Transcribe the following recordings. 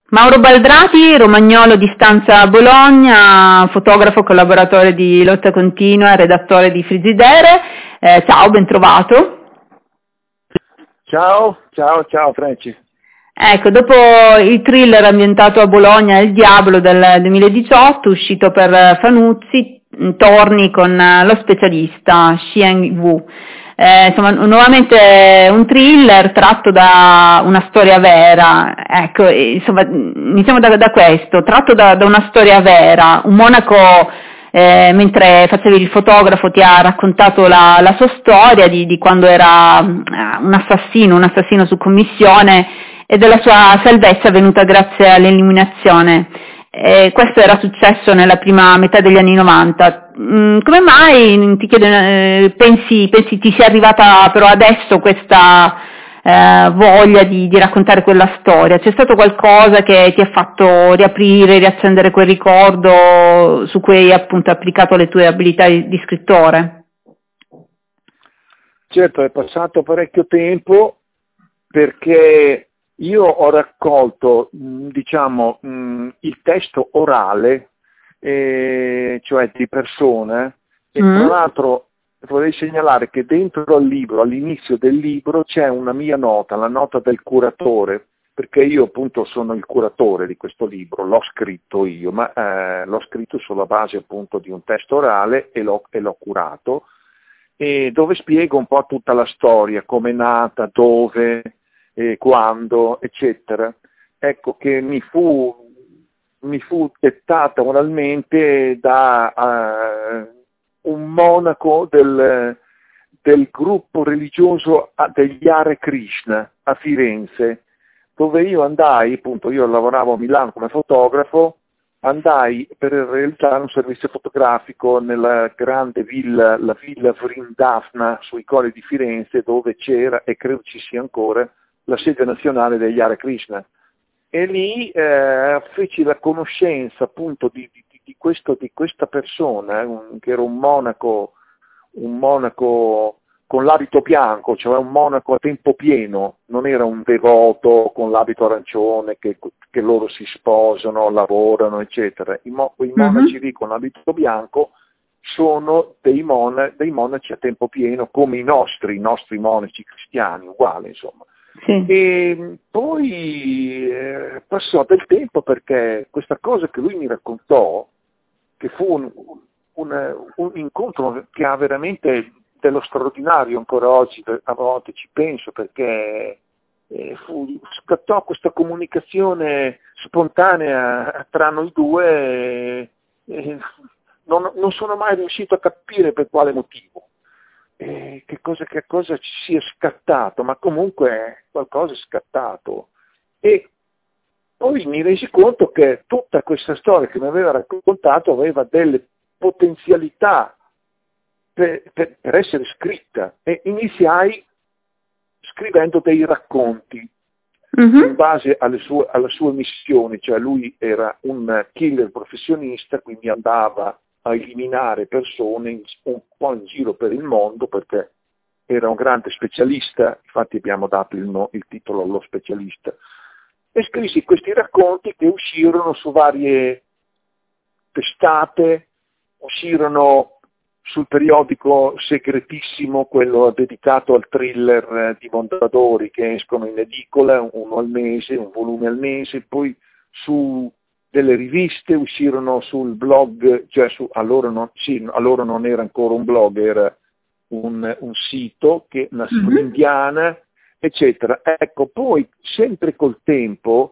Mauro Baldrati, romagnolo di stanza a Bologna, fotografo, collaboratore di Lotta Continua, redattore di Frigidaire. Ciao, ben trovato. Ciao Franci. Ecco, dopo il thriller ambientato a Bologna, Il Diavolo del 2018, uscito per Fanuzzi, torni con Lo Specialista, Xiang Wu. Insomma, nuovamente un thriller tratto da una storia vera. Ecco, insomma, iniziamo da questo, tratto da una storia vera. Un monaco, mentre facevi il fotografo, ti ha raccontato la sua storia di quando era un assassino su commissione, e della sua salvezza venuta grazie all'illuminazione. Questo era successo nella prima metà degli anni 90. Come mai, ti chiedo, pensi ti sia arrivata però adesso questa voglia di raccontare quella storia? C'è stato qualcosa che ti ha fatto riaccendere quel ricordo su cui hai appunto applicato le tue abilità di scrittore? Certo, è passato parecchio tempo perché io ho raccolto, il testo orale, cioè di persone, e tra l'altro vorrei segnalare che dentro al libro, all'inizio del libro, c'è una mia nota, la nota del curatore, perché io appunto sono il curatore di questo libro, l'ho scritto io, ma l'ho scritto sulla base appunto di un testo orale e l'ho curato, e dove spiego un po' tutta la storia, come è nata, dove, quando, eccetera. Ecco, che mi fu dettata oralmente da un monaco del gruppo religioso degli Hare Krishna a Firenze, dove io andai, appunto, io lavoravo a Milano come fotografo, andai per realizzare un servizio fotografico nella grande villa, la villa Vrindavna sui colli di Firenze, dove c'era, e credo ci sia ancora, la sede nazionale degli Hare Krishna. E lì feci la conoscenza appunto di questa persona, che era un monaco con l'abito bianco, cioè un monaco a tempo pieno, non era un devoto con l'abito arancione che loro si sposano, lavorano, eccetera. I monaci lì con l'abito bianco sono dei monaci a tempo pieno, come i nostri monaci cristiani, uguali, insomma. Sì. E poi passò del tempo, perché questa cosa che lui mi raccontò, che fu un incontro che ha veramente dello straordinario ancora oggi, a volte ci penso, perché scattò questa comunicazione spontanea tra noi due, non sono mai riuscito a capire per quale motivo. Che cosa ci sia scattato, ma comunque qualcosa è scattato. E poi mi resi conto che tutta questa storia che mi aveva raccontato aveva delle potenzialità per essere scritta, e iniziai scrivendo dei racconti in base alla sua missione, cioè lui era un killer professionista, quindi andava a eliminare persone un po' in giro per il mondo, perché era un grande specialista, infatti abbiamo dato il titolo Lo Specialista, e scrissi questi racconti che uscirono su varie testate, uscirono sul periodico segretissimo, quello dedicato al thriller di Mondadori, che escono in edicola, uno al mese, un volume al mese, poi su delle riviste, uscirono sul blog, cioè allora non era ancora un blog, era un sito, che Nazione Indiana, eccetera. Ecco, poi sempre col tempo,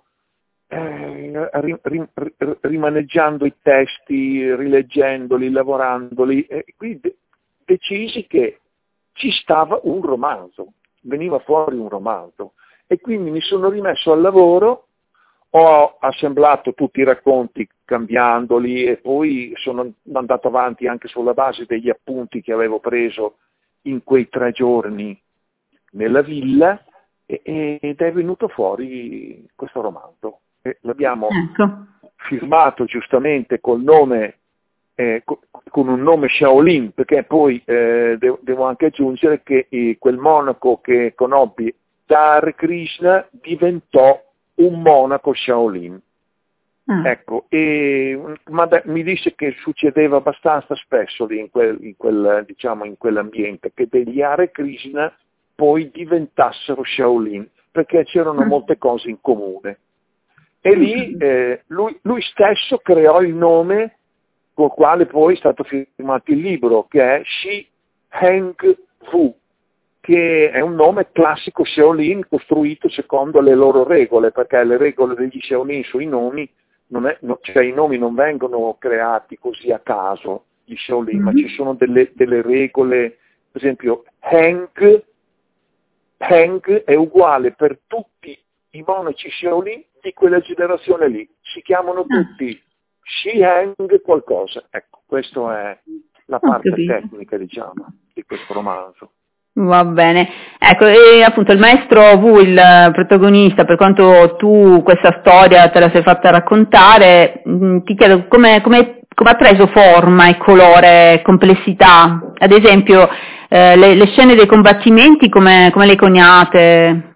rimaneggiando i testi, rileggendoli, lavorandoli, qui decisi che ci stava un romanzo, veniva fuori un romanzo, e quindi mi sono rimesso al lavoro. Ho assemblato tutti i racconti cambiandoli, e poi sono andato avanti anche sulla base degli appunti che avevo preso in quei 3 giorni nella villa, ed è venuto fuori questo romanzo. E l'abbiamo firmato giustamente col nome, con un nome Shaolin, perché poi devo anche aggiungere che quel monaco che conobbi da Hare Krishna diventò un monaco Shaolin. Ah. Ecco, ma mi dice che succedeva abbastanza spesso lì diciamo, in quell'ambiente, che degli Hare Krishna poi diventassero Shaolin, perché c'erano molte cose in comune. E lì lui stesso creò il nome col quale poi è stato firmato il libro, che è Shi Heng Wu, che è un nome classico Shaolin costruito secondo le loro regole, perché le regole degli Shaolin sui nomi, cioè i nomi non vengono creati così a caso, gli Shaolin, ma ci sono delle regole, per esempio Heng è uguale per tutti i monaci Shaolin di quella generazione lì, si chiamano tutti Shi Heng qualcosa. Ecco, questa è la parte tecnica, diciamo, di questo romanzo. Va bene, ecco, e appunto il maestro Wu, il protagonista, per quanto tu questa storia te la sei fatta raccontare, ti chiedo come ha preso forma e colore, complessità, ad esempio le scene dei combattimenti come le coniate?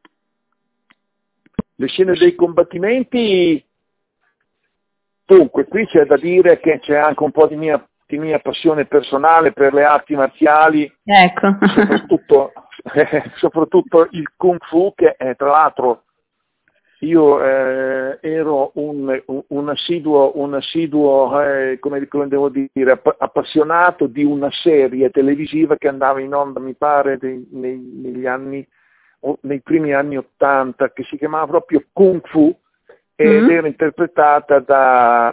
Le scene dei combattimenti, dunque, qui c'è da dire che c'è anche un po' di mia passione personale per le arti marziali, ecco. soprattutto il Kung Fu, che tra l'altro io ero un assiduo come devo dire, appassionato di una serie televisiva che andava in onda, mi pare, nei primi anni '80, che si chiamava proprio Kung Fu, ed era interpretata da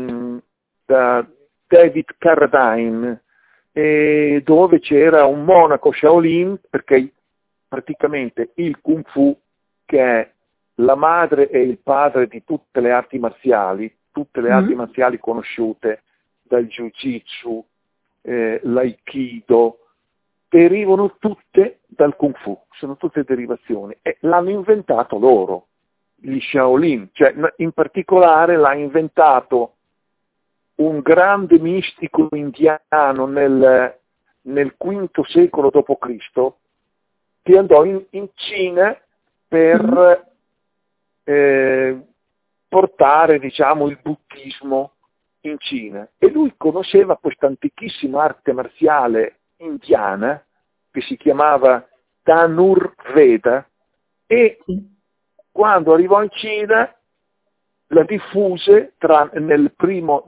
David Carradine, dove c'era un monaco Shaolin, perché praticamente il Kung Fu, che è la madre e il padre di tutte le arti marziali conosciute, dal Jiu-Jitsu, l'Aikido, derivano tutte dal Kung Fu, sono tutte derivazioni, e l'hanno inventato loro, gli Shaolin, cioè in particolare l'ha inventato un grande mistico indiano nel V secolo d.C., che andò in Cina per portare, diciamo, il buddismo in Cina, e lui conosceva questa antichissima arte marziale indiana che si chiamava Dhanurveda, e quando arrivò in Cina la diffuse nel primo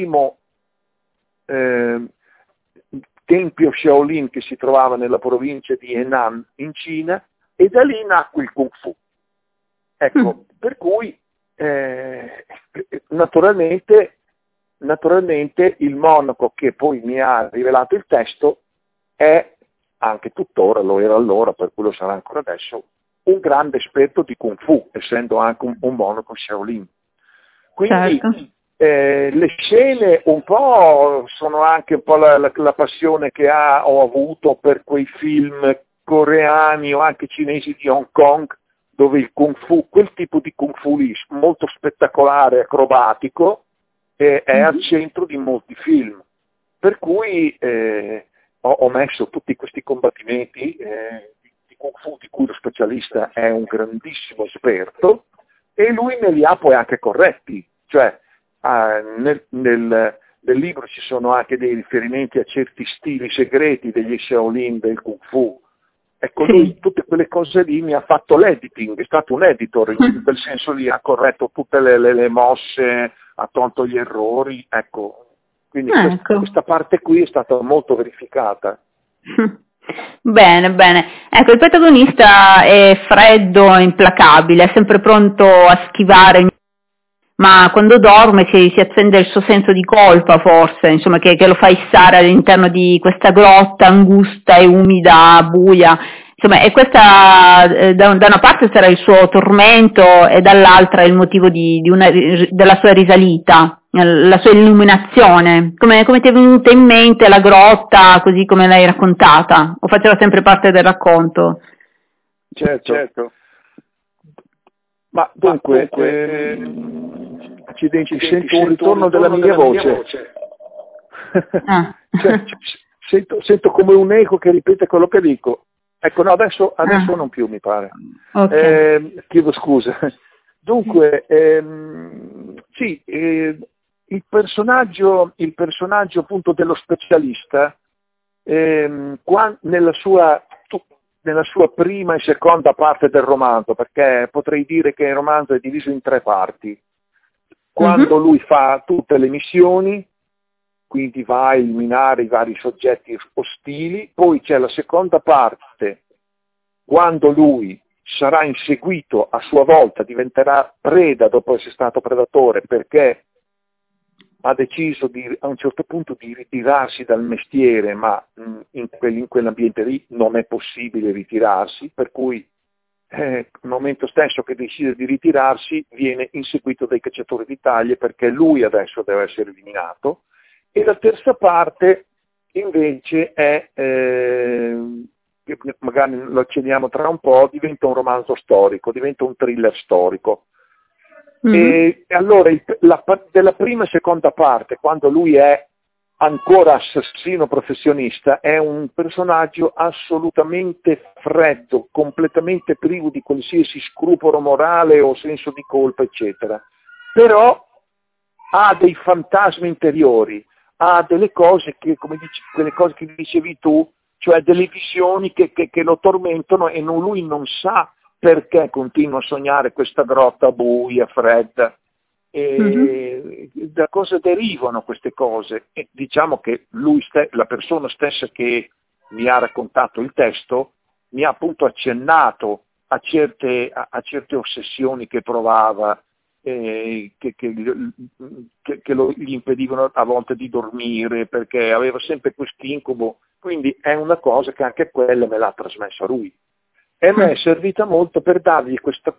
tempio Shaolin che si trovava nella provincia di Henan in Cina, e da lì nacque il Kung Fu. Ecco, per cui naturalmente il monaco che poi mi ha rivelato il testo è anche tuttora, lo era allora, per cui lo sarà ancora adesso, un grande esperto di Kung Fu, essendo anche un monaco Shaolin. Quindi le scene un po' sono anche un po' la passione che ho avuto per quei film coreani o anche cinesi di Hong Kong, dove il Kung Fu, quel tipo di Kung Fu lì, molto spettacolare, acrobatico, è al centro di molti film. Per cui ho messo tutti questi combattimenti di Kung Fu, di cui lo specialista è un grandissimo esperto, e lui me li ha poi anche corretti. Cioè, nel libro ci sono anche dei riferimenti a certi stili segreti degli Shaolin del Kung Fu. Ecco, lui tutte quelle cose lì mi ha fatto l'editing, è stato un editor, in quel senso lì ha corretto tutte le mosse, ha tolto gli errori, ecco. Quindi questa parte qui è stata molto verificata. Bene, bene. Ecco, il protagonista è freddo, implacabile, è sempre pronto a schivare, ma quando dorme si accende il suo senso di colpa, forse, insomma, che lo fa issare all'interno di questa grotta angusta e umida, buia. Insomma, e questa da una parte sarà il suo tormento e dall'altra il motivo della sua risalita, la sua illuminazione. Come ti è venuta in mente la grotta così come l'hai raccontata? O faceva sempre parte del racconto? Certo. Ma dunque, accidenti, sento un ritorno della mia voce. Sento come un eco che ripete quello che dico. Ecco, no, adesso non più, mi pare. Okay. Chiedo scusa. Dunque, sì, il personaggio appunto dello specialista, nella sua prima e seconda parte del romanzo, perché potrei dire che il romanzo è diviso in 3 parti. Quando lui fa tutte le missioni, quindi va a eliminare i vari soggetti ostili, poi c'è la seconda parte, quando lui sarà inseguito a sua volta, diventerà preda dopo essere stato predatore, perché ha deciso a un certo punto di ritirarsi dal mestiere, ma in quell'ambiente lì non è possibile ritirarsi, per cui nel momento stesso che decide di ritirarsi viene inseguito dai cacciatori di taglie, perché lui adesso deve essere eliminato. E la terza parte invece è, magari lo accenniamo tra un po', diventa un romanzo storico, diventa un thriller storico. E allora della prima e seconda parte, quando lui è ancora assassino professionista, è un personaggio assolutamente freddo, completamente privo di qualsiasi scrupolo morale o senso di colpa, eccetera. Però ha dei fantasmi interiori, ha delle cose che, quelle cose che dicevi tu, cioè delle visioni che lo tormentano, e lui non sa perché continua a sognare questa grotta buia, fredda, e da cosa derivano queste cose. E diciamo che la persona stessa che mi ha raccontato il testo mi ha appunto accennato a certe ossessioni che provava, che gli impedivano a volte di dormire, perché aveva sempre quest'incubo. Quindi è una cosa che anche quella me l'ha trasmessa lui. E a me è servita molto per dargli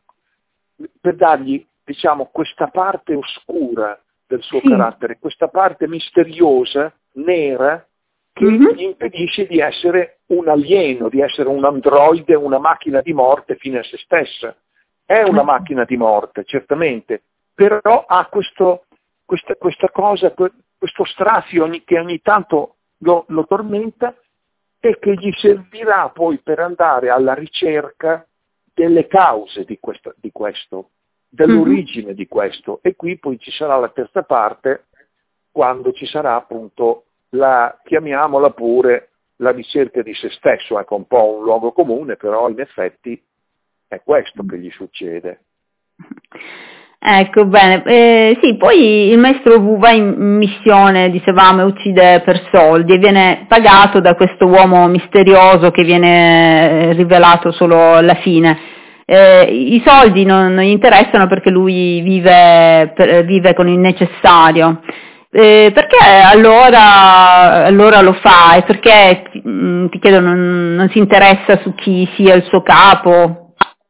diciamo, questa parte oscura del suo carattere, questa parte misteriosa, nera, che gli impedisce di essere un alieno, di essere un androide, una macchina di morte fine a se stessa. È una macchina di morte, certamente, però ha questa cosa, questo strazio che ogni tanto lo tormenta, e che gli servirà poi per andare alla ricerca delle cause di questo, dell'origine di questo. E qui poi ci sarà la terza parte, quando ci sarà appunto chiamiamola pure, la ricerca di se stesso. Ecco, un po' un luogo comune, però in effetti è questo che gli succede. Ecco, bene. Sì, poi il maestro Wu va in missione, dicevamo, e uccide per soldi, e viene pagato da questo uomo misterioso che viene rivelato solo alla fine. I soldi non gli interessano, perché lui vive con il necessario. Perché allora lo fa? E perché, ti chiedo, non si interessa su chi sia il suo capo?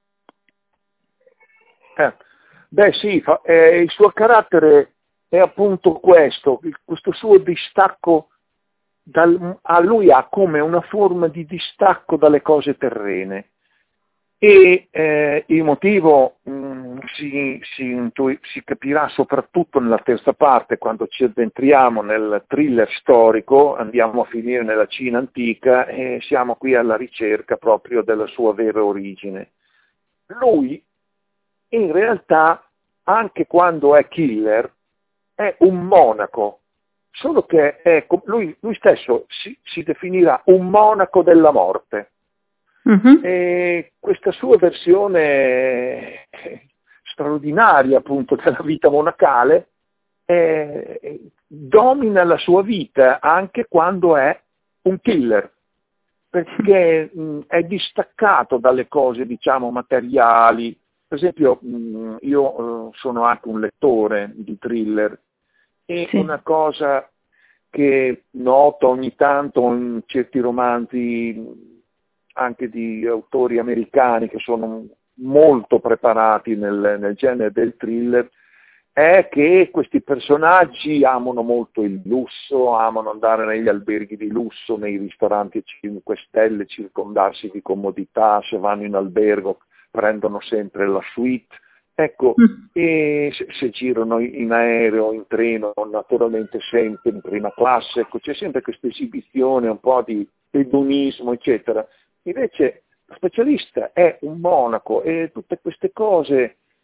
Beh sì, il suo carattere è appunto questo suo distacco, a lui ha come una forma di distacco dalle cose terrene, e il motivo si capirà soprattutto nella terza parte, quando ci addentriamo nel thriller storico, andiamo a finire nella Cina antica e siamo qui alla ricerca proprio della sua vera origine. Lui in realtà, anche quando è killer, è un monaco, solo che lui stesso si definirà un monaco della morte. E questa sua versione straordinaria appunto della vita monacale domina la sua vita anche quando è un killer, perché è distaccato dalle cose, diciamo, materiali. Per esempio, io sono anche un lettore di thriller, e una cosa che noto ogni tanto in certi romanzi anche di autori americani che sono molto preparati nel genere del thriller, è che questi personaggi amano molto il lusso, amano andare negli alberghi di lusso, nei ristoranti a 5 stelle, circondarsi di comodità, se vanno in albergo prendono sempre la suite, ecco, e se girano in aereo, in treno, naturalmente sempre in prima classe, ecco, c'è sempre questa esibizione un po' di edonismo, eccetera. Invece lo specialista è un monaco, e tutte queste cose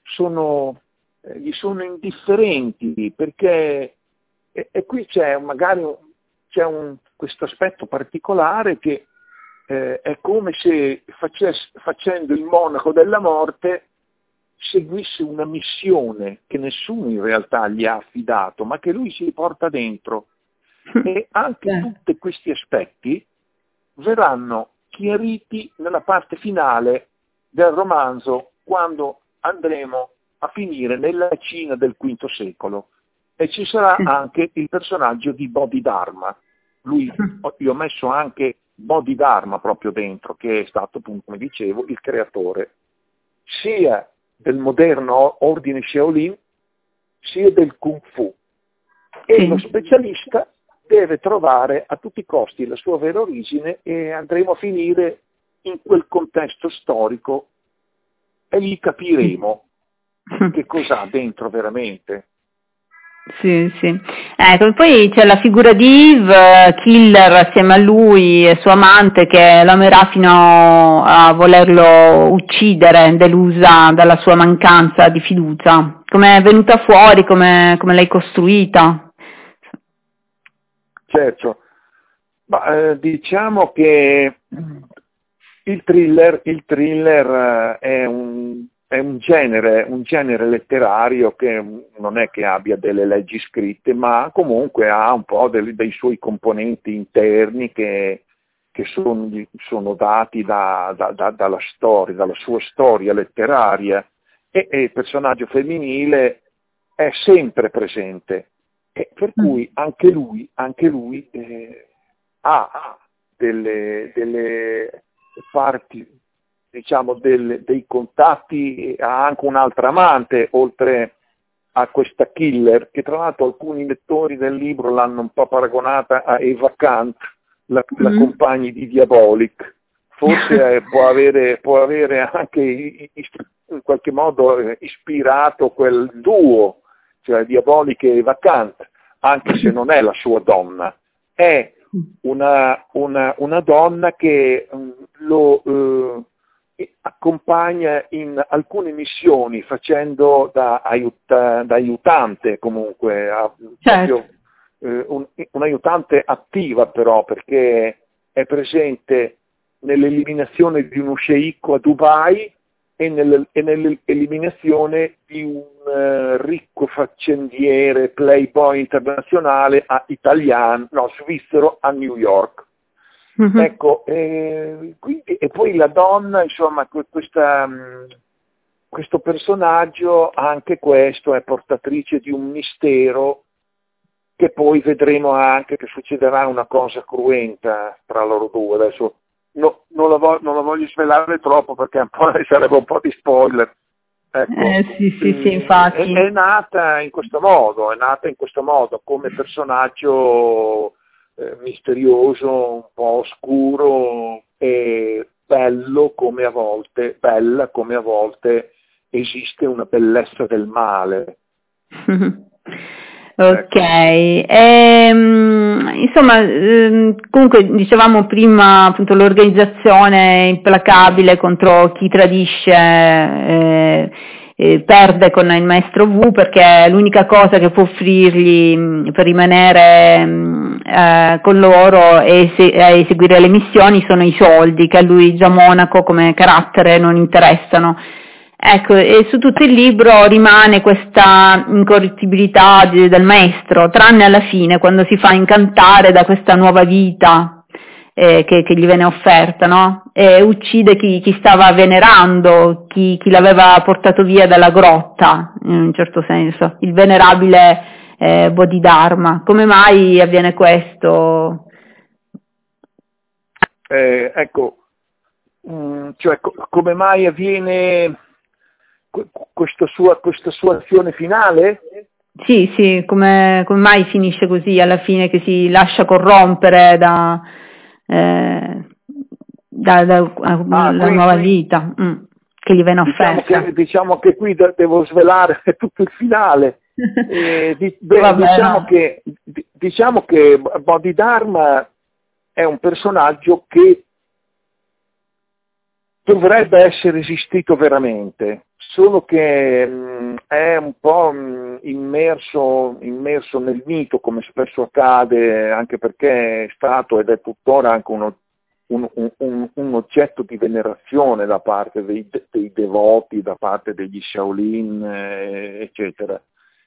gli sono indifferenti, perché e qui c'è magari questo aspetto particolare che è come se facendo il monaco della morte seguisse una missione che nessuno in realtà gli ha affidato, ma che lui si porta dentro. E anche tutti questi aspetti verranno chiariti nella parte finale del romanzo, quando andremo a finire nella Cina del V secolo, e ci sarà anche il personaggio di Bodhidharma. Io ho messo anche Bodhidharma proprio dentro, che è stato, appunto, come dicevo, il creatore sia del moderno ordine Shaolin sia del Kung Fu, e lo specialista deve trovare a tutti i costi la sua vera origine, e andremo a finire in quel contesto storico e lì capiremo che cosa ha dentro veramente. Sì, sì. Ecco, poi c'è la figura di Yves, killer assieme a lui e suo amante, che lo amerà fino a volerlo uccidere, delusa dalla sua mancanza di fiducia. Come è venuta fuori, come l'hai costruita? Certo, ma diciamo che il thriller è un genere letterario che non è che abbia delle leggi scritte, ma comunque ha un po' dei suoi componenti interni che sono dati dalla storia, dalla sua storia letteraria, e il personaggio femminile è sempre presente, e per cui anche lui ha delle parti, diciamo, dei contatti, ha anche un'altra amante oltre a questa killer, che tra l'altro alcuni lettori del libro l'hanno un po' paragonata a Eva Kant, la compagna di Diabolic. Forse può avere anche in qualche modo ispirato quel duo, cioè Diabolic e Eva Kant, anche se non è la sua donna. È una donna che lo accompagna in alcune missioni, facendo da aiutante comunque, Certo. un aiutante attiva però, perché è presente nell'eliminazione di uno sceicco a Dubai e nell'eliminazione di un ricco faccendiere playboy internazionale svizzero a New York. Ecco, quindi, e poi la donna, insomma, questo personaggio, anche questo, è portatrice di un mistero, che poi vedremo anche che succederà una cosa cruenta tra loro due. Adesso non la voglio svelare troppo, perché sarebbe un po' di spoiler. Ecco, sì, infatti. È nata in questo modo, come personaggio misterioso, un po' oscuro e bella come a volte esiste una bellezza del male. Ok, insomma, comunque dicevamo prima, appunto, l'organizzazione implacabile contro chi tradisce perde con il maestro Wu, perché l'unica cosa che può offrirgli per rimanere con loro e eseguire le missioni sono i soldi, che a lui, già monaco come carattere, non interessano. Ecco, e su tutto il libro rimane questa incorruttibilità del maestro, tranne alla fine, quando si fa incantare da questa nuova vita che gli viene offerta, no? E uccide chi stava venerando, chi l'aveva portato via dalla grotta, in un certo senso, il venerabile Bodhidharma. Come mai avviene questo? Ecco, cioè come mai avviene questa sua azione finale? Sì, come mai finisce così alla fine, che si lascia corrompere da la nuova vita che gli viene offerta? Diciamo che qui devo svelare tutto il finale. Diciamo che Bodhidharma è un personaggio che dovrebbe essere esistito veramente, solo che è un po' immerso nel mito, come spesso accade, anche perché è stato ed è tuttora anche un oggetto di venerazione da parte dei devoti, da parte degli Shaolin, eccetera.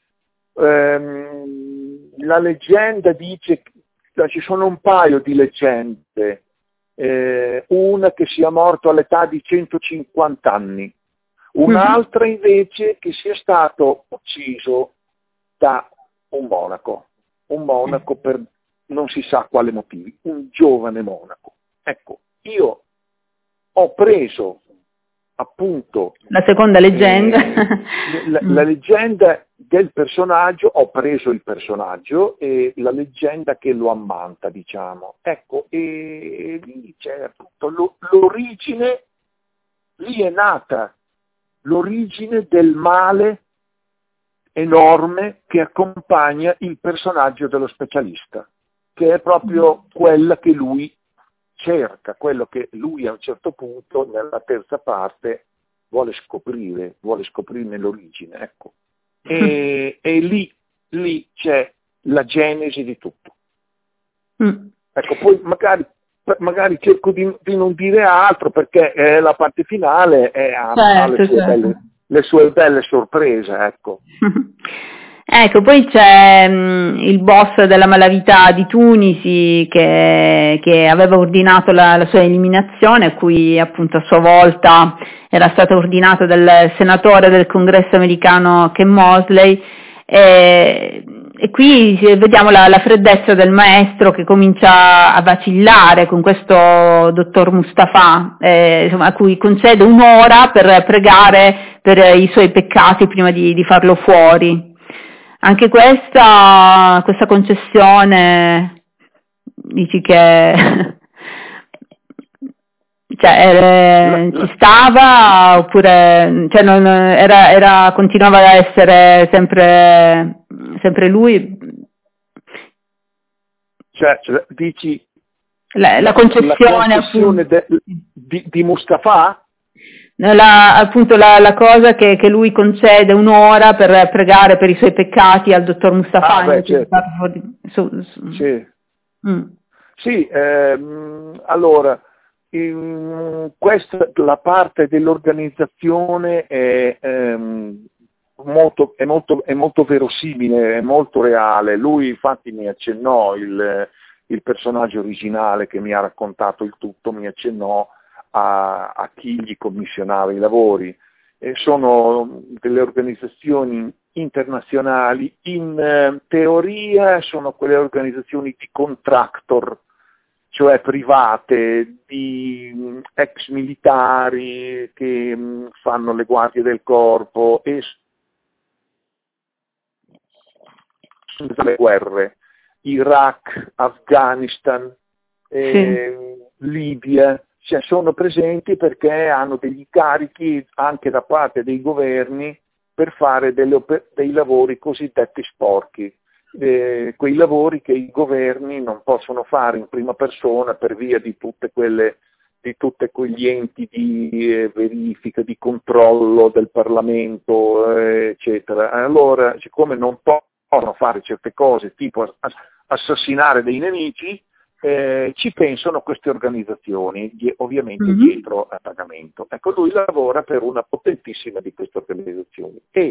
La leggenda dice, ci sono un paio di leggende, una che sia morto all'età di 150 anni, un'altra invece che sia stato ucciso da un monaco per non si sa quale motivi, un giovane monaco. Ecco, io ho preso appunto la seconda leggenda, la leggenda del personaggio, ho preso il personaggio e la leggenda che lo ammanta, diciamo. Ecco, e lì c'è appunto l'origine, lì è nata l'origine del male enorme che accompagna il personaggio dello specialista, che è proprio quella che lui cerca, quello che lui a un certo punto nella terza parte vuole scoprirne l'origine, ecco. E lì c'è la genesi di tutto. Ecco, poi magari cerco di non dire altro, perché la parte finale ha le sue belle sorprese, ecco. Ecco, poi c'è il boss della malavita di Tunisi che aveva ordinato la sua eliminazione, a cui appunto a sua volta era stato ordinato dal senatore del congresso americano Ken Mosley, e qui vediamo la freddezza del maestro che comincia a vacillare con questo dottor Mustafa, insomma, a cui concede un'ora per pregare per i suoi peccati prima di farlo fuori. Anche questa concessione dici che ci stava, oppure continuava a essere sempre lui? Cioè dici la concessione di Mustafa? Appunto la cosa che lui concede un'ora per pregare per i suoi peccati al dottor Mustafa. Certo. Sì, allora questa la parte dell'organizzazione è molto verosimile, è molto reale. Lui infatti mi accennò, il personaggio originale che mi ha raccontato il tutto mi accennò a chi gli commissionava i lavori. Sono delle organizzazioni internazionali, in teoria sono quelle organizzazioni di contractor, cioè private, di ex militari che fanno le guardie del corpo e sono delle guerre, Iraq, Afghanistan, Libia, cioè sono presenti perché hanno degli carichi anche da parte dei governi per fare dei lavori cosiddetti sporchi, quei lavori che i governi non possono fare in prima persona per via di tutti quegli enti di verifica, di controllo del Parlamento, eccetera. Allora, siccome non possono fare certe cose, tipo assassinare dei nemici, ci pensano queste organizzazioni, ovviamente dietro a pagamento. Ecco, lui lavora per una potentissima di queste organizzazioni e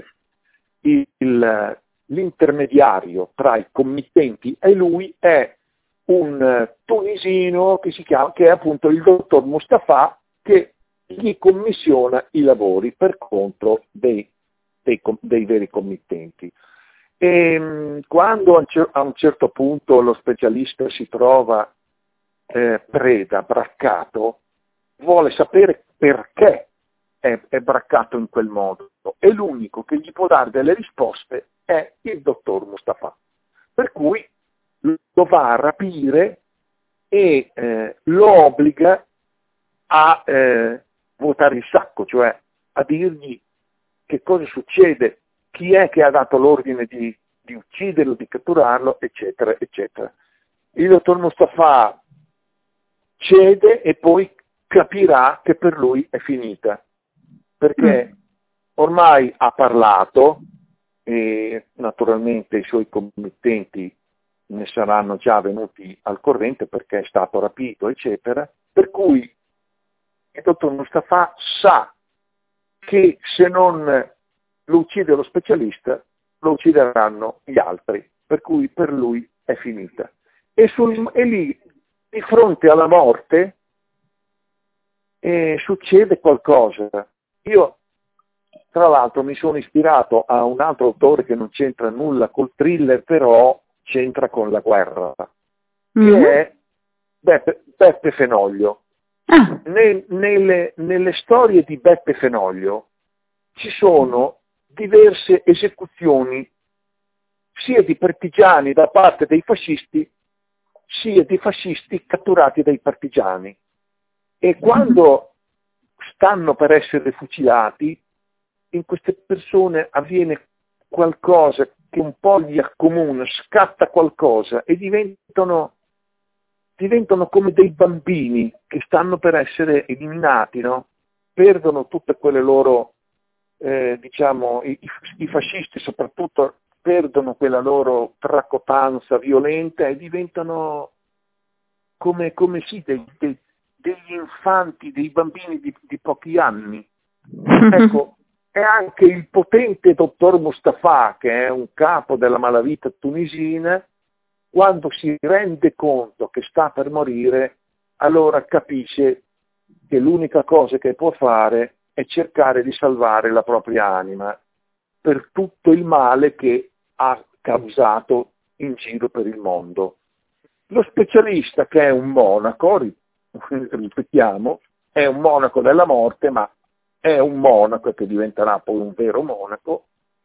l'intermediario tra i committenti e lui è un tunisino che è appunto il dottor Mustafa, che gli commissiona i lavori per conto dei veri committenti. E quando a un certo punto lo specialista si trova preda, braccato, vuole sapere perché è braccato in quel modo, e l'unico che gli può dare delle risposte è il dottor Mustafa, per cui lo va a rapire e lo obbliga a vuotare il sacco, cioè a dirgli che cosa succede, chi è che ha dato l'ordine di ucciderlo, di catturarlo, eccetera, eccetera. Il dottor Mustafa cede e poi capirà che per lui è finita, perché ormai ha parlato e naturalmente i suoi committenti ne saranno già venuti al corrente perché è stato rapito, eccetera, per cui il dottor Mustapha sa che se non lo uccide lo specialista, lo uccideranno gli altri, per cui per lui è finita. E lì, di fronte alla morte, succede qualcosa. Io, tra l'altro, mi sono ispirato a un altro autore che non c'entra nulla col thriller, però c'entra con la guerra, che è Beppe Fenoglio. Nelle storie di Beppe Fenoglio ci sono diverse esecuzioni sia di partigiani da parte dei fascisti, sia di fascisti catturati dai partigiani. E quando stanno per essere fucilati, in queste persone avviene qualcosa che un po' li accomuna, scatta qualcosa e diventano come dei bambini che stanno per essere eliminati, no? Perdono tutte quelle loro, diciamo, i fascisti soprattutto perdono quella loro tracotanza violenta e diventano come sì, degli infanti, dei bambini di pochi anni. Ecco, è anche il potente dottor Mustapha, che è un capo della malavita tunisina, quando si rende conto che sta per morire, allora capisce che l'unica cosa che può fare è cercare di salvare la propria anima per tutto il male che ha causato in giro per il mondo. Lo specialista, che è un monaco, ripetiamo, è un monaco della morte, ma è un monaco che diventerà poi un vero monaco,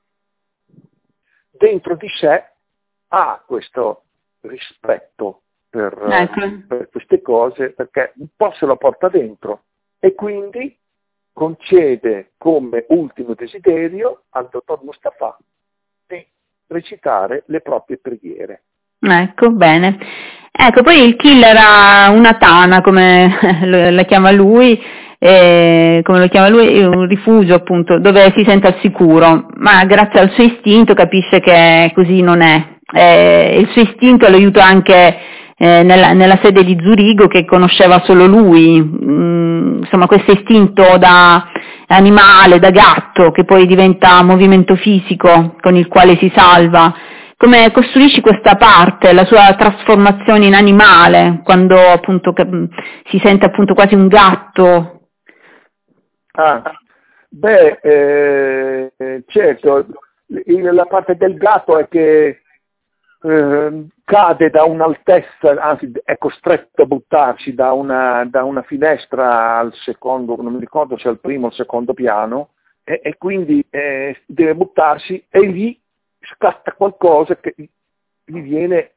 dentro di sé ha questo rispetto per queste cose, perché un po' se lo porta dentro e quindi concede come ultimo desiderio al dottor Mustapha di recitare le proprie preghiere. Ecco, bene. Ecco, poi il killer ha una tana, come la chiama lui, un rifugio appunto, dove si sente al sicuro, ma grazie al suo istinto capisce che così non è. Il suo istinto lo aiuta anche nella sede di Zurigo, che conosceva solo lui, insomma questo istinto da animale, da gatto, che poi diventa movimento fisico con il quale si salva. Come costruisci questa parte, la sua trasformazione in animale, quando appunto si sente appunto quasi un gatto? Certo, la parte del gatto è che cade da un'altezza, anzi è costretto a buttarsi da una finestra al secondo, non mi ricordo se al primo o al secondo piano, e quindi deve buttarsi e lì scatta qualcosa che gli viene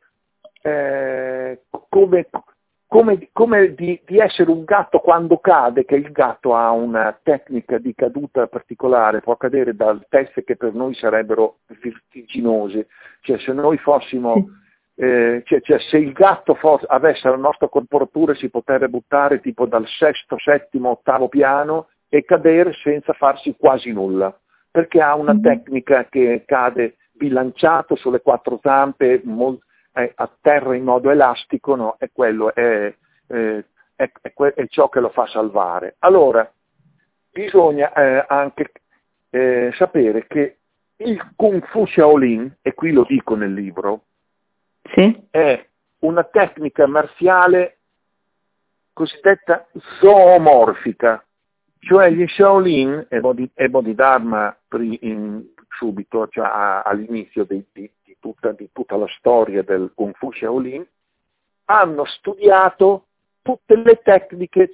come di essere un gatto quando cade, che il gatto ha una tecnica di caduta particolare, può cadere da altezze che per noi sarebbero vertiginose, cioè se noi fossimo, cioè se il gatto avesse la nostra corporatura si potrebbe buttare tipo dal sesto, settimo, ottavo piano e cadere senza farsi quasi nulla, perché ha una tecnica che cade bilanciato sulle quattro zampe, a terra in modo elastico, no? E quello è ciò che lo fa salvare. Allora, bisogna anche sapere che il Kung Fu Shaolin, e qui lo dico nel libro, sì, è una tecnica marziale cosiddetta zoomorfica, cioè gli Shaolin e Bodhidharma subito, cioè all'inizio di tutta la storia del Kung Fu Shaolin, hanno studiato tutte le tecniche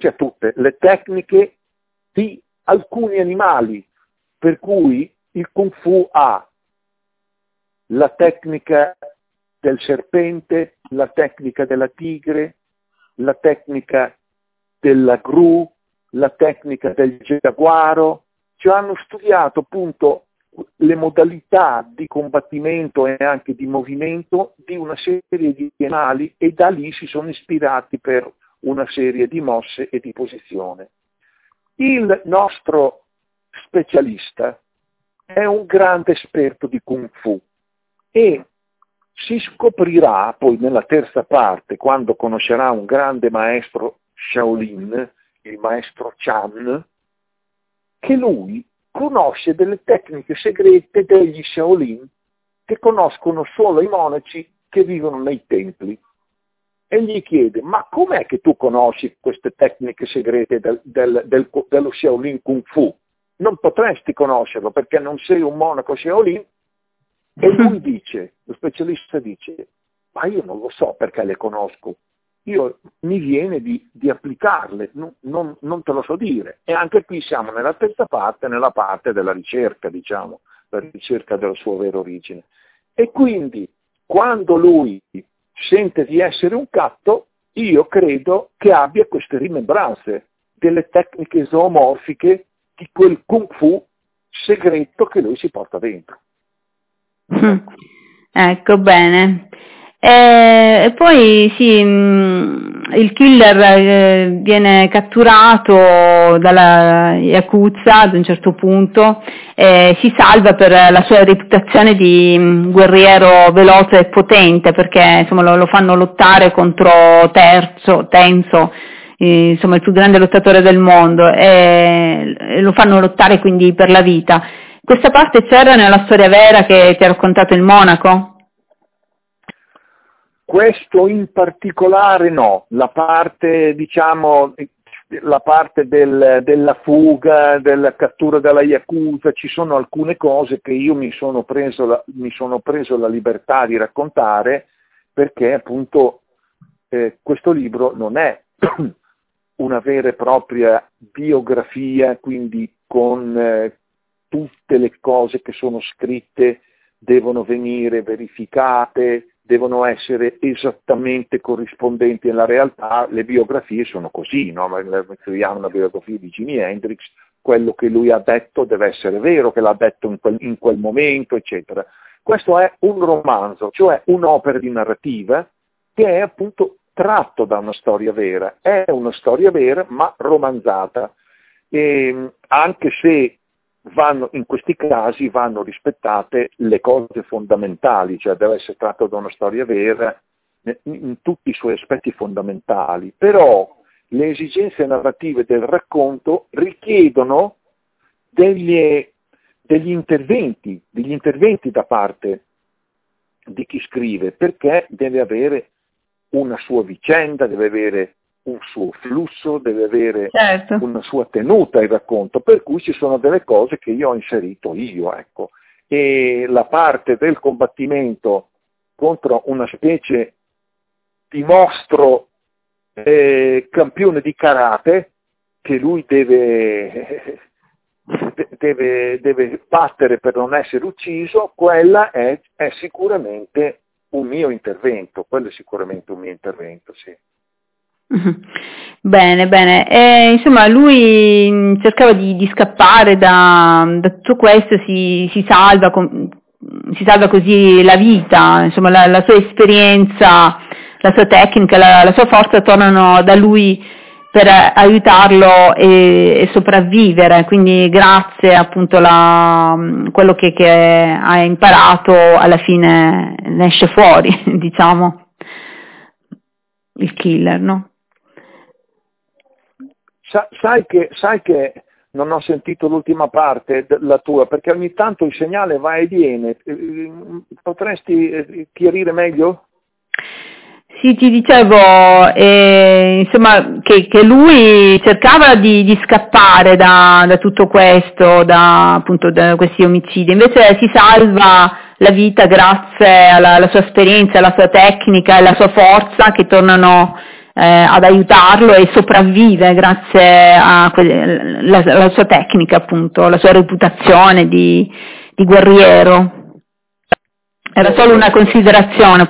di alcuni animali, per cui il Kung Fu ha la tecnica del serpente, la tecnica della tigre, la tecnica della gru, la tecnica del giaguaro, cioè hanno studiato appunto le modalità di combattimento e anche di movimento di una serie di animali e da lì si sono ispirati per una serie di mosse e di posizione. Il nostro specialista è un grande esperto di Kung Fu e si scoprirà poi nella terza parte, quando conoscerà un grande maestro Shaolin, il maestro Chan, che lui conosce delle tecniche segrete degli Shaolin che conoscono solo i monaci che vivono nei templi. E gli chiede: ma com'è che tu conosci queste tecniche segrete dello Shaolin Kung Fu? Non potresti conoscerlo perché non sei un monaco Shaolin. E lui dice, lo specialista dice: ma io non lo so perché le conosco, mi viene di applicarle, non te lo so dire. E anche qui siamo nella terza parte, nella parte della ricerca, diciamo, la ricerca della sua vera origine. E quindi quando lui sente di essere un catto, io credo che abbia queste rimembranze delle tecniche zoomorfiche di quel Kung Fu segreto che lui si porta dentro. Ecco, bene. E poi sì, il killer viene catturato dalla Yakuza ad un certo punto, si salva per la sua reputazione di guerriero veloce e potente, perché insomma lo fanno lottare contro Tenzo, insomma il più grande lottatore del mondo, e lo fanno lottare quindi per la vita. Questa parte c'era nella storia vera che ti ha raccontato il monaco? Questo in particolare no, la parte, diciamo, la parte della fuga, della cattura dalla Yakuza, ci sono alcune cose che io mi sono preso la libertà di raccontare, perché appunto questo libro non è una vera e propria biografia, quindi con tutte le cose che sono scritte devono venire verificate, devono essere esattamente corrispondenti alla realtà. Le biografie sono così, no? Scriviamo una biografia di Jimi Hendrix, quello che lui ha detto deve essere vero, che l'ha detto in quel momento, eccetera. Questo è un romanzo, cioè un'opera di narrativa che è appunto tratto da una storia vera, è una storia vera ma romanzata, e anche se in questi casi vanno rispettate le cose fondamentali, cioè deve essere tratto da una storia vera in tutti i suoi aspetti fondamentali, però le esigenze narrative del racconto richiedono degli interventi da parte di chi scrive, perché deve avere una sua vicenda, deve avere un suo flusso, deve avere una sua tenuta il racconto, per cui ci sono delle cose che io ho inserito ecco. E la parte del combattimento contro una specie di mostro campione di karate che lui deve battere per non essere ucciso, quella è sicuramente un mio intervento, sì. Bene. Insomma, lui cercava di scappare da tutto questo, si salva così la vita, insomma, la sua esperienza, la sua tecnica, la sua forza tornano da lui per aiutarlo e sopravvivere, quindi grazie appunto quello che ha imparato alla fine ne esce fuori, diciamo, il killer, no? Sai che non ho sentito l'ultima parte della tua, perché ogni tanto il segnale va e viene. Potresti chiarire meglio? Sì, ti dicevo, insomma, che lui cercava di scappare da tutto questo, appunto da questi omicidi, invece si salva la vita grazie alla sua esperienza, alla sua tecnica e alla sua forza che tornano ad aiutarlo, e sopravvive grazie alla sua tecnica, appunto, alla sua reputazione di guerriero. Era solo una considerazione.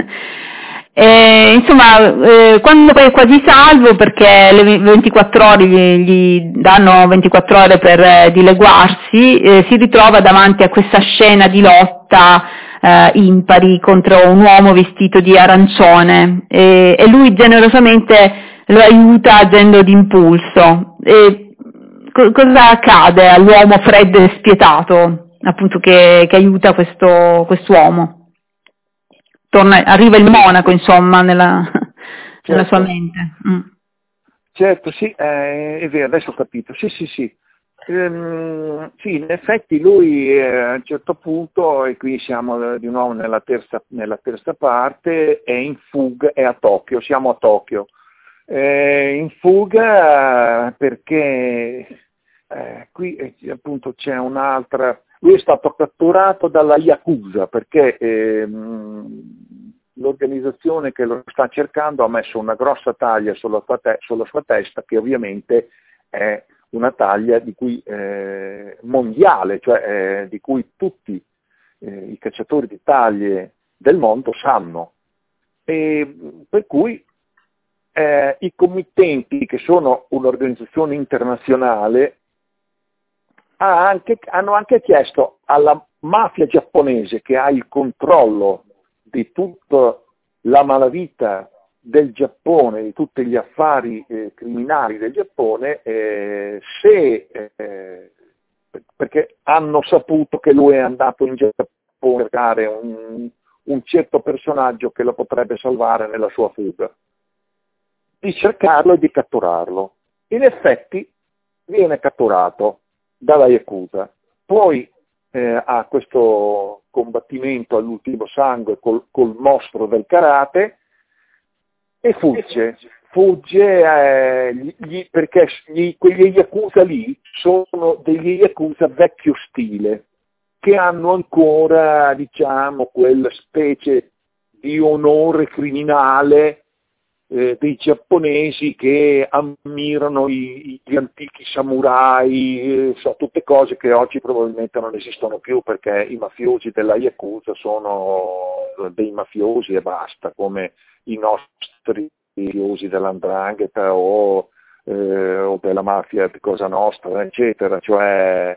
Quando poi è quasi salvo, perché le 24 ore gli danno 24 ore per dileguarsi, si ritrova davanti a questa scena di lotta impari contro un uomo vestito di arancione, e lui generosamente lo aiuta agendo d'impulso. E cosa accade all'uomo freddo e spietato, appunto, che aiuta quest'uomo? Arriva il monaco, insomma, nella sua mente. Certo, sì, è vero, adesso ho capito. Sì, sì, sì. Sì, in effetti lui a un certo punto, e qui siamo di nuovo nella terza parte, è in fuga, è a Tokyo, siamo a Tokyo. In fuga perché qui appunto c'è un'altra, lui è stato catturato dalla Yakuza perché l'organizzazione che lo sta cercando ha messo una grossa taglia sulla sua testa, che ovviamente è una taglia di cui mondiale, cioè di cui tutti i cacciatori di taglie del mondo sanno, e per cui i committenti, che sono un'organizzazione internazionale, hanno anche chiesto alla mafia giapponese, che ha il controllo di tutta la malavita del Giappone, di tutti gli affari criminali del Giappone, perché hanno saputo che lui è andato in Giappone a cercare un certo personaggio che lo potrebbe salvare nella sua fuga, di cercarlo e di catturarlo. In effetti viene catturato dalla Yakuza, poi ha questo combattimento all'ultimo sangue col mostro del karate e fugge perché quegli Yakuza lì sono degli Yakuza vecchio stile, che hanno ancora, diciamo, quella specie di onore criminale dei giapponesi, che ammirano gli antichi samurai, tutte cose che oggi probabilmente non esistono più, perché i mafiosi della Yakuza sono dei mafiosi e basta, come i nostri mafiosi dell''ndrangheta o della mafia di Cosa Nostra, eccetera, cioè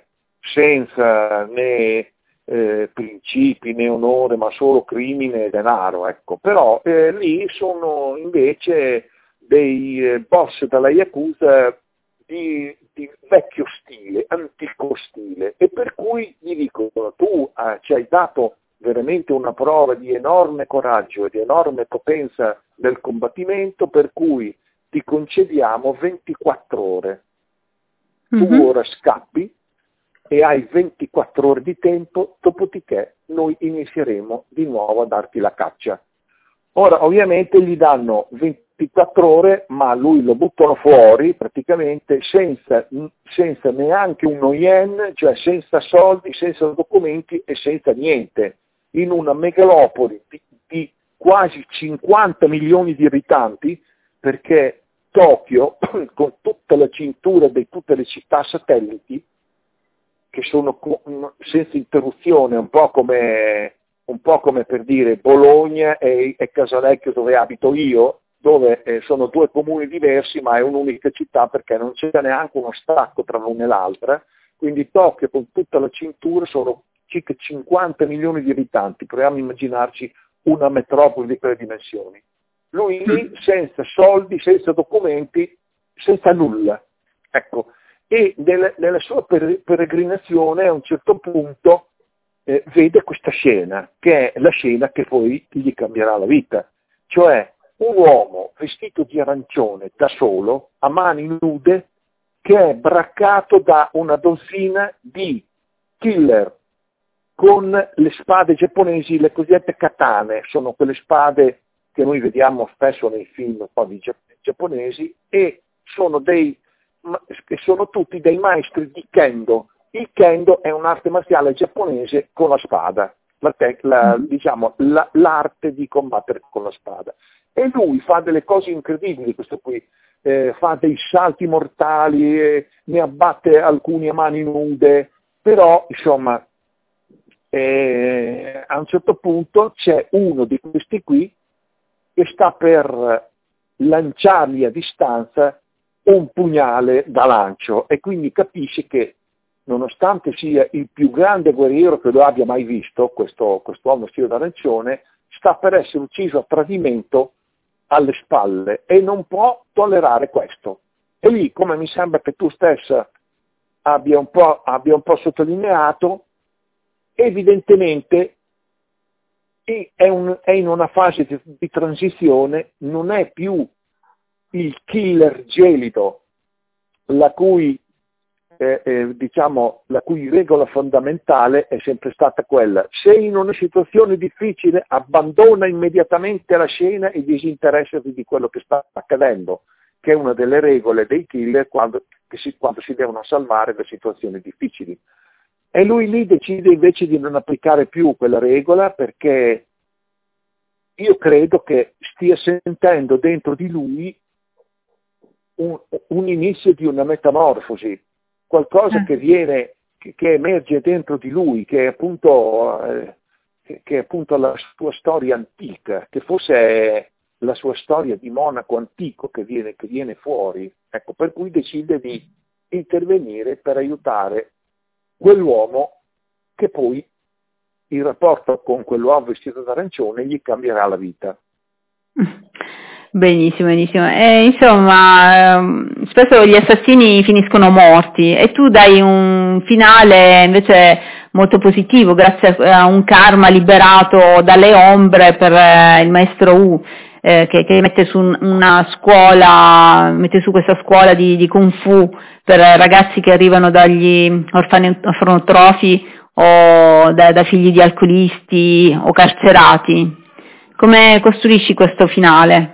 senza né principi né onore, ma solo crimine e denaro, ecco. Però lì sono invece dei boss della Yakuza di vecchio stile, antico stile, e per cui gli dicono: tu ci hai dato veramente una prova di enorme coraggio e di enorme potenza nel combattimento, per cui ti concediamo 24 ore. Tu ora scappi e hai 24 ore di tempo, dopodiché noi inizieremo di nuovo a darti la caccia. Ora, ovviamente gli danno 24 ore, ma lui lo buttano fuori praticamente senza neanche uno yen, cioè senza soldi, senza documenti e senza niente, in una megalopoli di quasi 50 milioni di abitanti, perché Tokyo, con tutta la cintura di tutte le città satelliti, che sono senza interruzione, un po' come per dire Bologna e Casalecchio, dove abito io, dove sono due comuni diversi, ma è un'unica città, perché non c'è neanche uno stacco tra l'una e l'altra. Quindi Tokyo, con tutta la cintura, sono circa 50 milioni di abitanti. Proviamo a immaginarci una metropoli di quelle dimensioni. Lui lì, senza soldi, senza documenti, senza nulla. Ecco. E nella sua peregrinazione, a un certo punto vede questa scena, che è la scena che poi gli cambierà la vita, cioè un uomo vestito di arancione da solo, a mani nude, che è braccato da una dozzina di killer con le spade giapponesi, le cosiddette katane, sono quelle spade che noi vediamo spesso nei film un po' di giapponesi, e sono tutti dei maestri di Kendo. Il Kendo è un'arte marziale giapponese con la spada, diciamo l'arte di combattere con la spada. E lui fa delle cose incredibili, questo qui, fa dei salti mortali, ne abbatte alcuni a mani nude, però insomma a un certo punto c'è uno di questi qui che sta per lanciargli a distanza un pugnale da lancio, e quindi capisce che, nonostante sia il più grande guerriero che lo abbia mai visto, quest'uomo vestito d'arancione, sta per essere ucciso a tradimento alle spalle e non può tollerare questo. E lì, come mi sembra che tu stessa abbia un po' sottolineato, evidentemente è in una fase di transizione, non è più il killer gelido, la cui regola fondamentale è sempre stata quella: se in una situazione difficile abbandona immediatamente la scena e disinteressati di quello che sta accadendo, che è una delle regole dei killer quando si devono salvare da situazioni difficili. E lui lì decide invece di non applicare più quella regola, perché io credo che stia sentendo dentro di lui un inizio di una metamorfosi, qualcosa che emerge dentro di lui, che è appunto la sua storia antica, che forse è la sua storia di monaco antico che viene fuori. Ecco, per cui decide di intervenire per aiutare quell'uomo, che poi il rapporto con quell'uomo vestito d'arancione gli cambierà la vita. Benissimo, benissimo. Insomma, spesso gli assassini finiscono morti e tu dai un finale invece molto positivo, grazie a un karma liberato dalle ombre per il maestro Wu, che mette su questa scuola di Kung Fu per ragazzi che arrivano dagli orfanotrofi o da figli di alcolisti o carcerati. Come costruisci questo finale?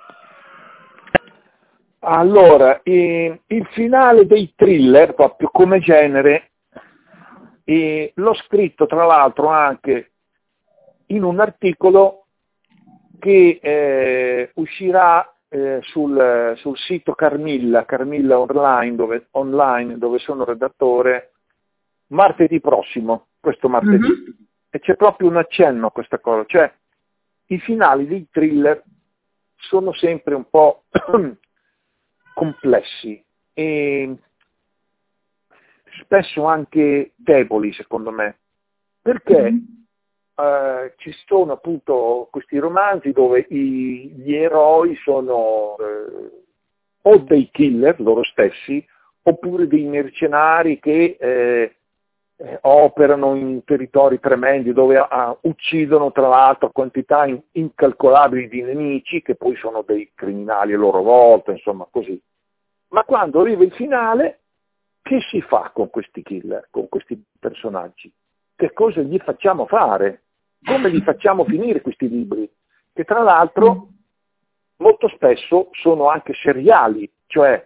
Allora, il finale dei thriller, proprio come genere, l'ho scritto tra l'altro anche in un articolo che uscirà sul sito Carmilla online, dove sono redattore, martedì prossimo, questo martedì. Mm-hmm. E c'è proprio un accenno a questa cosa, cioè i finali dei thriller sono sempre un po' complessi e spesso anche deboli, secondo me, perché ci sono appunto questi romanzi dove gli eroi sono o dei killer loro stessi, oppure dei mercenari che operano in territori tremendi, dove uccidono tra l'altro quantità incalcolabili di nemici, che poi sono dei criminali a loro volta, insomma così. Ma quando arriva il finale, che si fa con questi killer, con questi personaggi? Che cosa gli facciamo fare? Come li facciamo finire questi libri? Che tra l'altro molto spesso sono anche seriali, cioè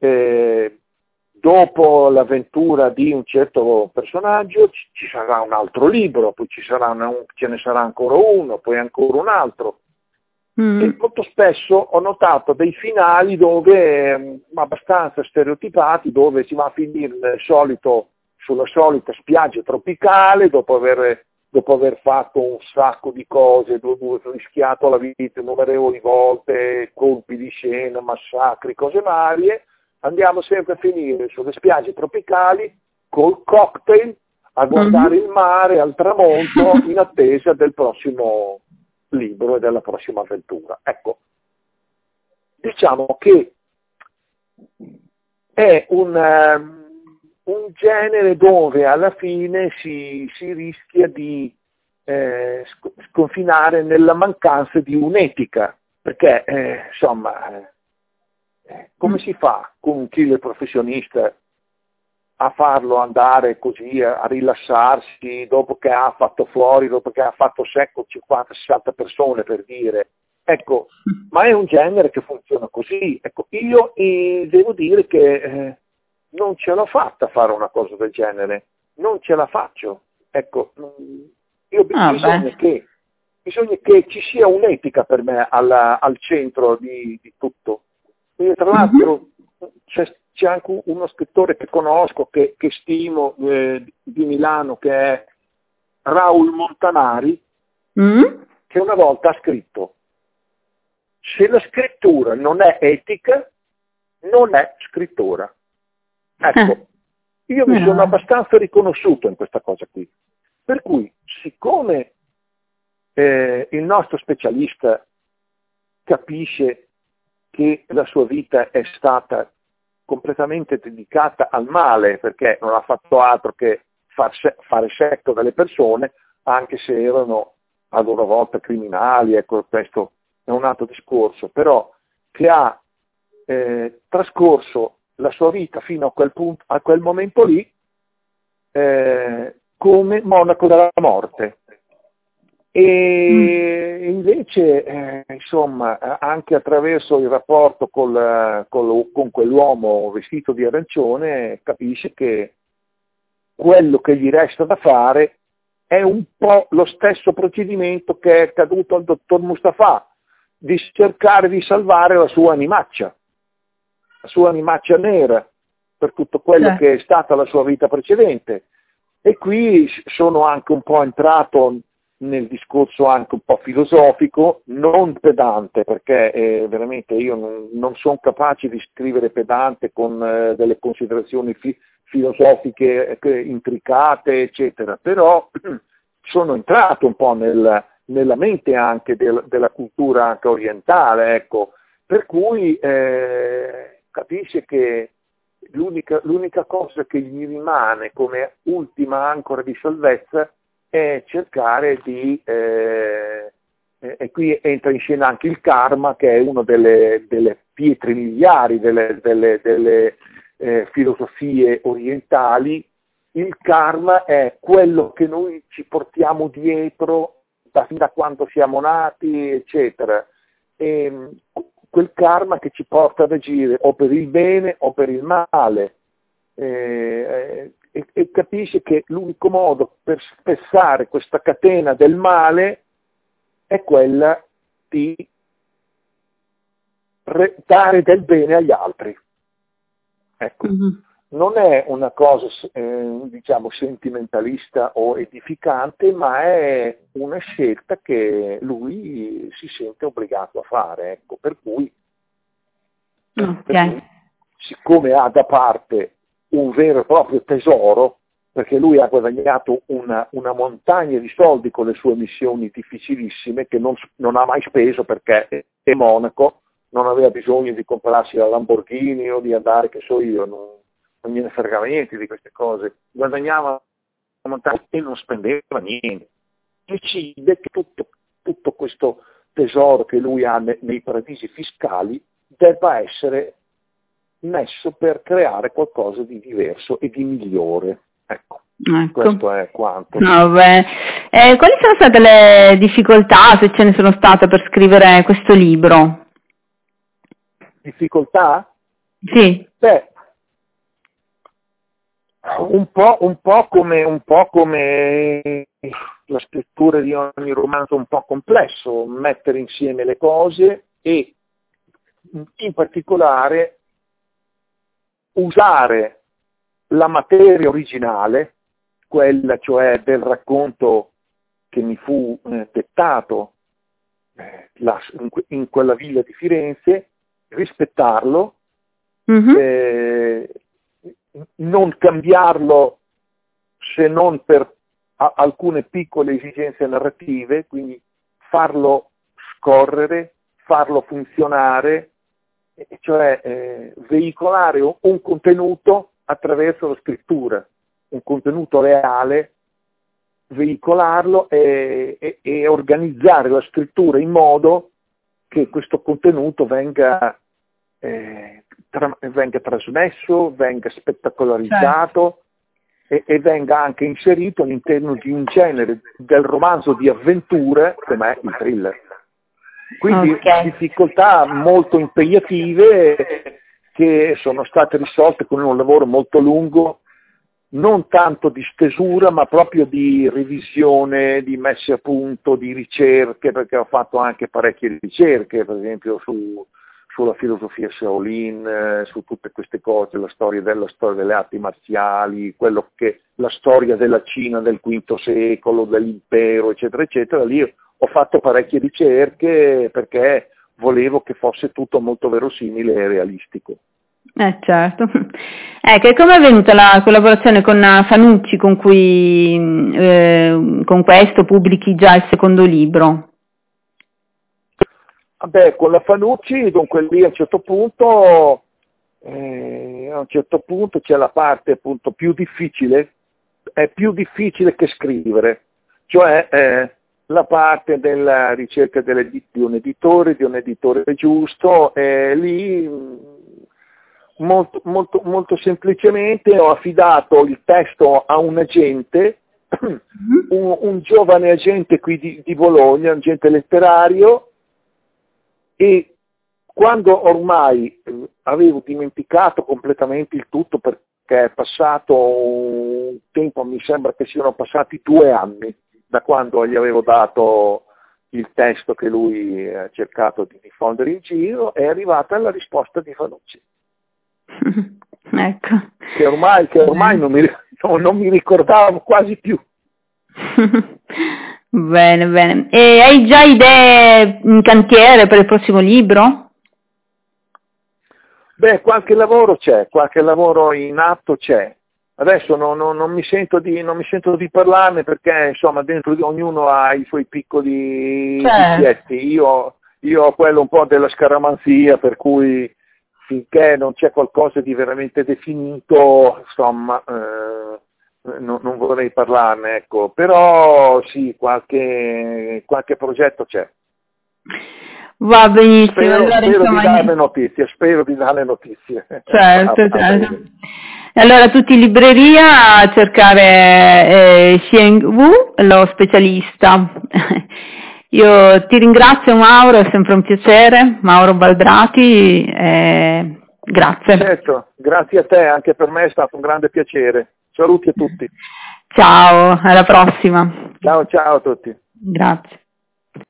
dopo l'avventura di un certo personaggio ci sarà un altro libro, poi ce ne sarà ancora uno, poi ancora un altro. E molto spesso ho notato dei finali dove abbastanza stereotipati, dove si va a finire sulla solita spiaggia tropicale, dopo aver fatto un sacco di cose, rischiato la vita innumerevoli volte, colpi di scena, massacri, cose varie. Andiamo sempre a finire sulle spiagge tropicali col cocktail a guardare il mare al tramonto in attesa del prossimo libro e della prossima avventura. Ecco, diciamo che è un genere dove alla fine si rischia di sconfinare nella mancanza di un'etica, perché come si fa con un killer professionista a farlo andare così, a rilassarsi dopo che ha fatto fuori, dopo che ha fatto secco 50-60 persone, per dire? Ecco, ma è un genere che funziona così. Ecco, io devo dire che non ce l'ho fatta a fare una cosa del genere, non ce la faccio. Ecco, bisogna che ci sia un'etica per me al centro di tutto. E tra l'altro c'è anche uno scrittore che conosco, che stimo, di Milano, che è Raul Montanari, che una volta ha scritto: se la scrittura non è etica, non è scrittura. Ecco, io mi sono abbastanza riconosciuto in questa cosa qui. Per cui, siccome il nostro specialista capisce che la sua vita è stata completamente dedicata al male, perché non ha fatto altro che fare secco delle persone, anche se erano a loro volta criminali, ecco, questo è un altro discorso, però che ha trascorso la sua vita fino a quel punto, a quel momento lì, come monaco della morte. E invece, insomma, anche attraverso il rapporto con quell'uomo vestito di arancione, capisce che quello che gli resta da fare è un po' lo stesso procedimento che è accaduto al dottor Mustafa, di cercare di salvare la sua animaccia nera, per tutto quello che è stata la sua vita precedente. E qui sono anche un po' entrato nel discorso anche un po' filosofico, non pedante, perché veramente io non sono capace di scrivere pedante con delle considerazioni filosofiche intricate, eccetera, però sono entrato un po' nella mente anche della cultura anche orientale, ecco, per cui capisce che l'unica cosa che gli rimane come ultima ancora di salvezza è cercare di, e qui entra in scena anche il karma, che è una delle pietre miliari delle filosofie orientali. Il karma è quello che noi ci portiamo dietro da quando siamo nati, eccetera. E quel karma che ci porta ad agire o per il bene o per il male. E capisce che l'unico modo per spezzare questa catena del male è quella di dare del bene agli altri. Ecco. Non è una cosa diciamo sentimentalista o edificante, ma è una scelta che lui si sente obbligato a fare, ecco. Per cui siccome ha da parte un vero e proprio tesoro, perché lui ha guadagnato una montagna di soldi con le sue missioni difficilissime che non ha mai speso, perché è monaco, non aveva bisogno di comprarsi la Lamborghini o di andare, che so io, non gliene fregava niente di queste cose, guadagnava la montagna e non spendeva niente. Decide che tutto questo tesoro che lui ha nei paradisi fiscali debba essere messo per creare qualcosa di diverso e di migliore. Ecco. Questo è quanto. Quali sono state le difficoltà, se ce ne sono state, per scrivere questo libro? Difficoltà? Sì. Beh, un po' come la scrittura di ogni romanzo un po' complesso, mettere insieme le cose e in particolare usare la materia originale, quella cioè del racconto che mi fu dettato in quella villa di Firenze, rispettarlo, non cambiarlo se non per alcune piccole esigenze narrative, quindi farlo scorrere, farlo funzionare, cioè veicolare un contenuto attraverso la scrittura, un contenuto reale, veicolarlo e organizzare la scrittura in modo che questo contenuto venga trasmesso, venga spettacolarizzato, e venga anche inserito all'interno di un genere del romanzo di avventure come è il thriller. Quindi difficoltà molto impegnative che sono state risolte con un lavoro molto lungo, non tanto di stesura ma proprio di revisione, di messa a punto, di ricerche, perché ho fatto anche parecchie ricerche, per esempio sulla filosofia Shaolin, su tutte queste cose, la storia delle arti marziali, la storia della Cina del V secolo, dell'impero, eccetera, eccetera. Lì ho fatto parecchie ricerche perché volevo che fosse tutto molto verosimile e realistico. Certo. Ecco, come è venuta la collaborazione con Fanucci, con cui con questo pubblichi già il secondo libro? Vabbè, con la Fanucci, dunque lì a un certo punto c'è la parte appunto più difficile, è più difficile che scrivere, cioè la parte della ricerca di un editore giusto, lì molto, molto, molto semplicemente ho affidato il testo a un agente, un giovane agente qui di Bologna, un agente letterario, e quando ormai avevo dimenticato completamente il tutto, perché è passato un tempo, mi sembra che siano passati 2 anni da quando gli avevo dato il testo che lui ha cercato di diffondere in giro, è arrivata la risposta di Fanucci. Ecco. Che ormai non mi ricordavo quasi più. Bene, bene. E hai già idee in cantiere per il prossimo libro? Beh, qualche lavoro c'è, qualche lavoro in atto c'è. Adesso non mi sento di parlarne, perché insomma dentro di ognuno ha i suoi piccoli vizietti. Io ho quello un po' della scaramanzia, per cui finché non c'è qualcosa di veramente definito, insomma, non vorrei parlarne, ecco. Però sì, qualche progetto c'è. Va benissimo. Spero di darle notizie. Certo, certo. Allora tutti in libreria a cercare Xiang Wu, lo specialista. Io ti ringrazio, Mauro, è sempre un piacere. Mauro Baldrati, grazie. Certo, grazie a te, anche per me è stato un grande piacere. Saluti a tutti. Ciao, alla prossima. Ciao a tutti. Grazie.